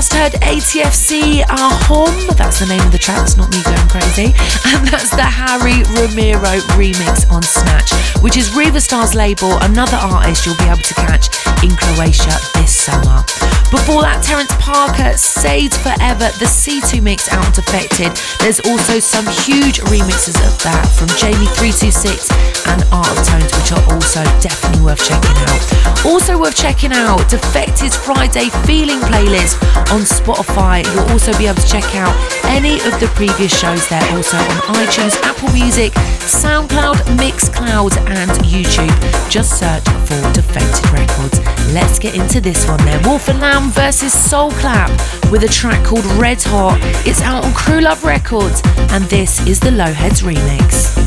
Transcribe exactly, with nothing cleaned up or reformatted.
just heard A T F C Ahom, that's the name of the track, that's not me going crazy, and that's the Harry Romero remix on Snatch, which is Riva Star's label, another artist you'll be able to catch in Croatia this summer. Before that, Terence Parker, Sades Forever, the C two mix out on Defected. There's also some huge remixes of that from Jamie three two six and Art of Tones, which are also definitely worth checking out. Also worth checking out, Defected's Friday Feeling playlist on Spotify. You'll also be able to check out any of the previous shows there, also on iTunes, Apple Music, SoundCloud, Mixcloud and YouTube. Just search for Defected Records. Let's get into this one then. Wolf and Lamb versus Soul Clap with a track called Red Hot. It's out on Crew Love Records and this is the Lowheads remix.